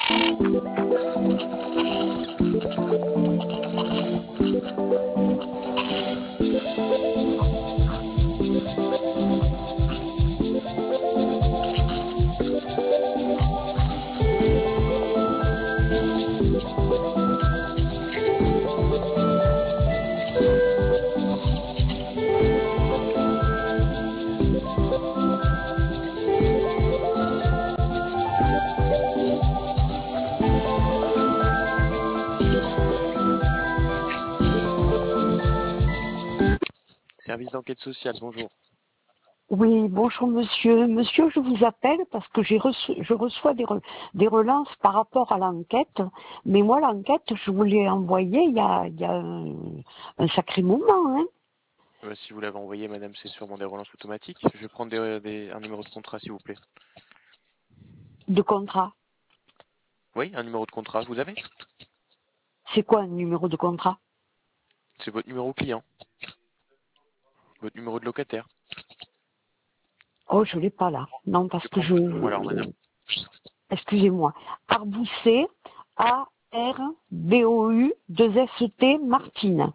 Service d'enquête sociale, bonjour. Oui, bonjour monsieur. Monsieur, je vous appelle parce que je reçois des relances par rapport à l'enquête. Mais moi, l'enquête, je vous l'ai envoyée il y a un sacré moment. Hein. Si vous l'avez envoyé, madame, c'est sûrement des relances automatiques. Je vais prendre un numéro de contrat, s'il vous plaît. De contrat. Oui, un numéro de contrat, vous avez? C'est quoi un numéro de contrat? C'est votre numéro client. Votre numéro de locataire. Oh, je l'ai pas là. Non, parce que Votre nom alors, madame. excusez-moi. Arboussé, A-R-B-O-U, 2-S-T, Martine.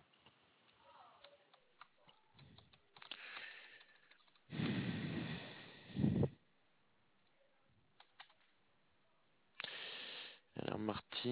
Alors, Martine...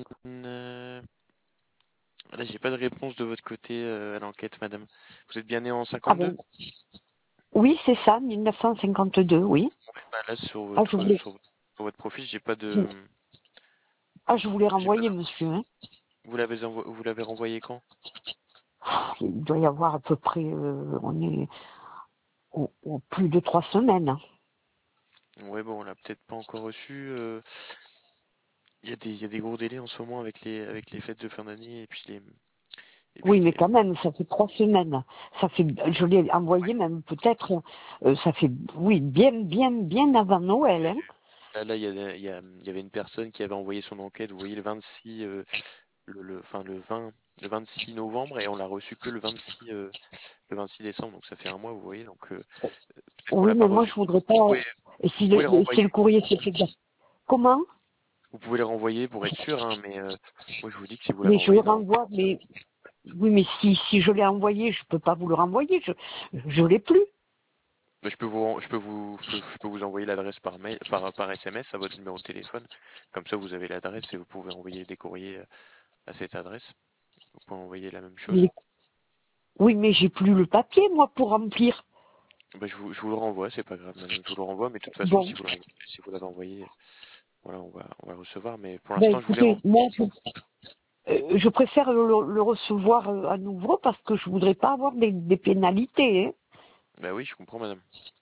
Là, j'ai pas de réponse de votre côté à l'enquête, madame. Vous êtes bien né en Ah 52? bon? Oui, c'est ça, 1952, oui. Bah, là, Ah, je voulais, sur votre profil, j'ai pas de... je voulais renvoyer, monsieur. Hein. Vous l'avez renvoyé quand? Il doit y avoir à peu près, on est au plus de 3 semaines. Ouais, bon, on l'a peut-être pas encore reçu. Il y a des gros délais en ce moment avec les fêtes de fin d'année et Oui, puis mais quand même, ça fait 3 semaines. Ça fait, je l'ai envoyé même peut-être, ça fait, oui, bien avant Noël. Hein. là, il y avait une personne qui avait envoyé son enquête, vous voyez, le 26, enfin, le 26 novembre, et on l'a reçu que le 26 décembre, donc ça fait un mois, vous voyez, donc peut-être qu'on Oui, l'a pas mais moi, reçu. je voudrais pas. Et Vous pouvez les si renvoyer. le courrier s'est fait bien. Comment? Vous pouvez les renvoyer pour être sûr, hein, mais moi je vous dis que si vous l'avez Mais je le envoyé, non. renvoie, mais oui, mais si je l'ai envoyé, je peux pas vous le renvoyer. Je l'ai plus. Mais je peux vous envoyer l'adresse par mail, par SMS à votre numéro de téléphone. Comme ça, vous avez l'adresse et vous pouvez envoyer des courriers à cette adresse. Vous pouvez envoyer la même chose. Mais- oui, mais j'ai plus le papier, moi, pour remplir. Bah, je vous le renvoie, c'est pas grave, madame. Je vous le renvoie, mais de toute façon, Bon, si vous l'avez envoyé, voilà, on va le recevoir. Mais pour ben l'instant, je vous l'ai écoutez, renvoyé. moi, je préfère le recevoir à nouveau parce que je voudrais pas avoir des pénalités. Hein. Bah oui, je comprends, madame.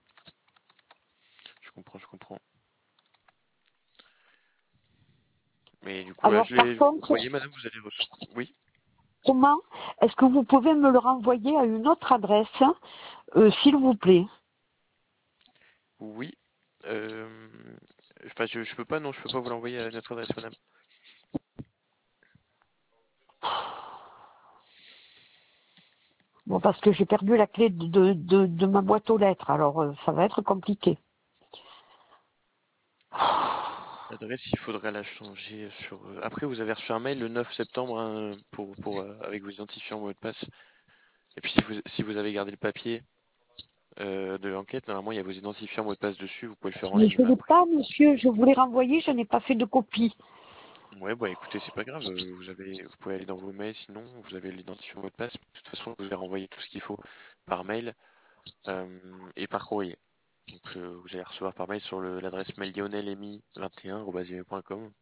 Je comprends. Mais du coup, là, Alors, par je vous l'ai contre, envoyé, madame, vous allez recevoir. Oui, comment est-ce que vous pouvez me le renvoyer à une autre adresse, s'il vous plaît? oui. Euh, enfin, je peux pas, non, je peux pas vous l'envoyer à notre adresse, madame. Bon, parce que j'ai perdu la clé de ma boîte aux lettres, alors ça va être compliqué. L'adresse, il faudrait la changer sur. Après, vous avez reçu un mail le 9 septembre hein, avec vos identifiants mot de passe. Et puis, si vous avez gardé le papier de l'enquête, normalement, il y a vos identifiants mot de passe dessus. Vous pouvez le faire en Mais ligne. je n'ai pas, monsieur, je voulais renvoyer, je n'ai pas fait de copie. Ouais, bah écoutez, c'est pas grave. Vous pouvez aller dans vos mails. Sinon, vous avez l'identifiant mot de passe. De toute façon, vous allez renvoyer tout ce qu'il faut par mail et par courrier. Donc, vous allez recevoir par mail sur l'adresse mail lionelemi21@gmail.com.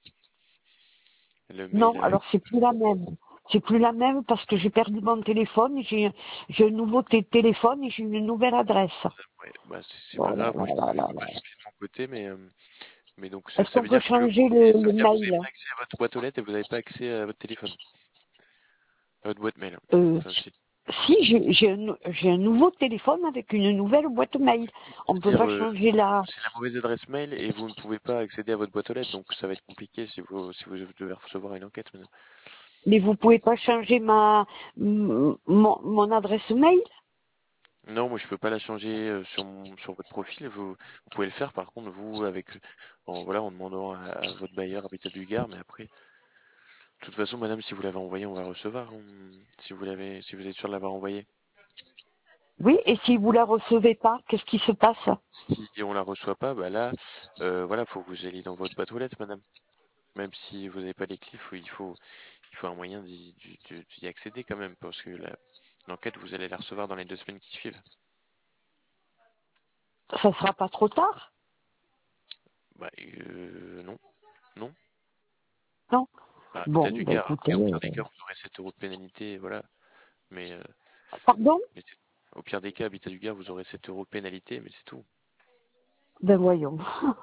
Le mail Non, avec. alors c'est plus la même. C'est plus la même parce que j'ai perdu mon téléphone, j'ai un nouveau téléphone et j'ai une nouvelle adresse. Ouais, bah c'est Oh pas là grave. Moi, là je là peux là pas là. changer de mon côté, mais donc Est-ce ça qu'on veut peut dire que le changer courrier, ça le veut dire que vous n'avez mail? pas accès à votre boîte aux lettres et vous n'avez pas accès à votre téléphone, à votre boîte mail. euh, Enfin, Si, j'ai un nouveau téléphone avec une nouvelle boîte mail. On ne peut c'est-à-dire pas changer la... c'est la mauvaise adresse mail et vous ne pouvez pas accéder à votre boîte aux lettres, donc ça va être compliqué si vous devez recevoir une enquête maintenant. Mais vous pouvez pas changer mon adresse mail? Non, moi je peux pas la changer sur votre profil. Vous pouvez le faire par contre vous en demandant à votre bailleur Habitat du Gard, mais après, de toute façon, madame, si vous l'avez envoyé, on va le recevoir, hein. Si vous êtes sûr de l'avoir envoyé. Oui, et si vous la recevez pas, qu'est-ce qui se passe? Si on la reçoit pas, bah là, voilà, faut que vous alliez dans votre boîte aux lettres, madame. Même si vous n'avez pas les clés, il faut un moyen d'y accéder quand même, parce que l'enquête, vous allez la recevoir dans les 2 semaines qui suivent. Ça sera pas trop tard? Bah, non, non. Non? Bah, Bon, Habitat du ben Gard. écoutez, Après, au pire des cas, vous aurez 7 euros de pénalité, voilà. Mais, euh, pardon? mais au pire des cas, Habitat du Gard, vous aurez 7 euros de pénalité, mais c'est tout. Ben voyons.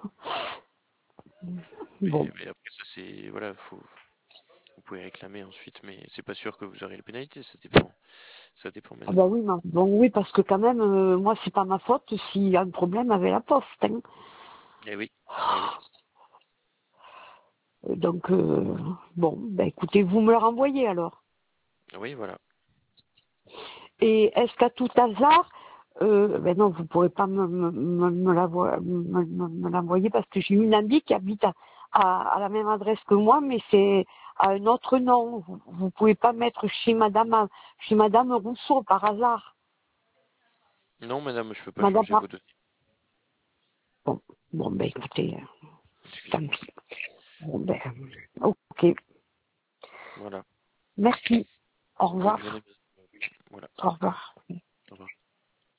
Bon, Mais après, ça, c'est, voilà, vous pouvez réclamer ensuite, mais c'est pas sûr que vous aurez la pénalité, ça dépend, ah madame. ben oui, bon oui, parce que quand même, moi c'est pas ma faute s'il y a un problème avec la poste, hein. Eh oui, eh oui, Donc bon, ben écoutez, vous me le renvoyez alors. oui, voilà. Et est-ce qu'à tout hasard, ben non, vous pourrez pas me l'envoyer parce que j'ai une amie qui habite à la même adresse que moi, mais c'est à un autre nom. Vous pouvez pas mettre chez Madame Rousseau par hasard. Non, madame, je peux pas Madame, changer vos données. bon, bon ben écoutez, tant Excusez-moi. pis. Bon ben, ok, Voilà. merci. Au Bonne journée, revoir. madame. Voilà. Au revoir.